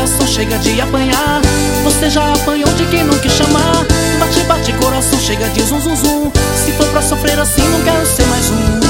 coração chega de apanhar. Você já apanhou de quem não quis chamar. Bate, bate, coração chega de zum, zum, zum. Se for pra sofrer assim, não quero ser mais um.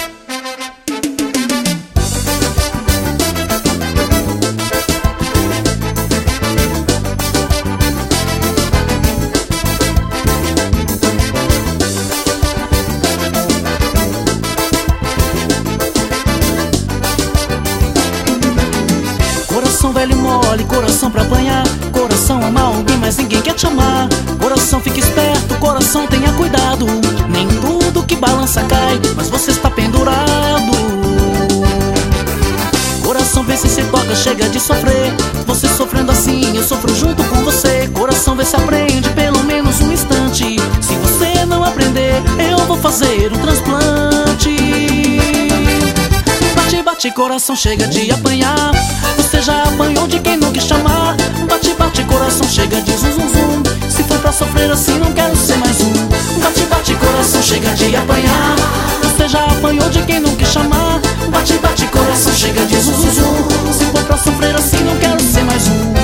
Coração velho mole, coração pra apanhar. Coração ama alguém, mas ninguém quer te amar. Coração fica esperto, coração tenha cuidado. Nem tudo que balança cai, mas você está pendurado. Coração vê se se toca, chega de sofrer. Você sofrendo assim, eu sofro junto com você. Coração vê se aprende pelo menos um instante. Se você não aprender, eu vou fazer um transplante. Bate, bate, coração chega de apanhar. Você já apanhou de quem não quis chamar. Bate, bate, coração chega de zum, zum, zum. Se for pra sofrer assim, não quero ser mais um. Bate, bate, coração chega de apanhar. Você já apanhou de quem não quis chamar. Bate, bate, coração chega de zum, zum, zum. Se for pra sofrer assim, não quero ser mais um.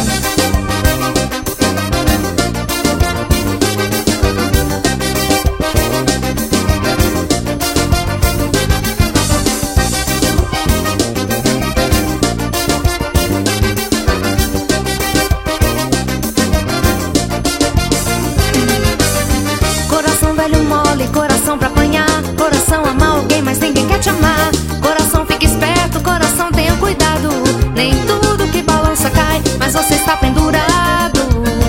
Coração pra apanhar, coração ama alguém, mas ninguém quer te amar. Coração fica esperto, coração tenha cuidado. Nem tudo que balança cai, mas você está pendurado.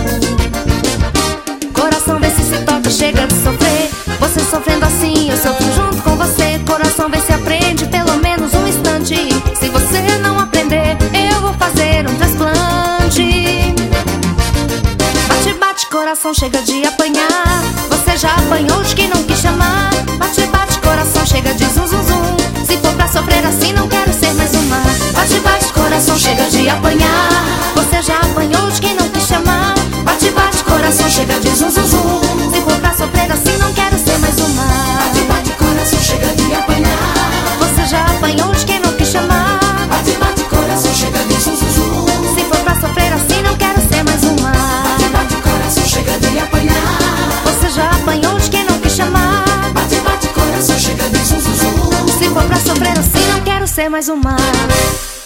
Coração vê se toca, chega de sofrer. Você sofrendo assim, eu sofro junto com você. Coração vê se aprende pelo menos um instante. Se você não aprender, eu vou fazer um transplante. Bate, bate, coração chega de apanhar. Você já apanhou de quem não quis chamar. Bate, bate, coração chega de zum, zum, zum. Se for pra sofrer assim, não quero ser mais uma. Bate, bate, coração chega de apanhar. Você já apanhou de quem não quis chamar. Bate, bate, coração chega de zum, zum, zum. Se for pra sofrer assim, não quero ser mais uma. Bate, bate, coração chega de apanhar. Você já apanhou de quem não quis chamar. Bate, bate, coração chega de zum, zum, zum. Se for pra sofrer assim, não quero ser mais uma. Bate, bate, coração chega de apanhar. Você já apanhou de quem não quis chamar. Bate, bate, coração chega de zum, zum, zum. Se for pra sofrer assim, não quero ser mais uma.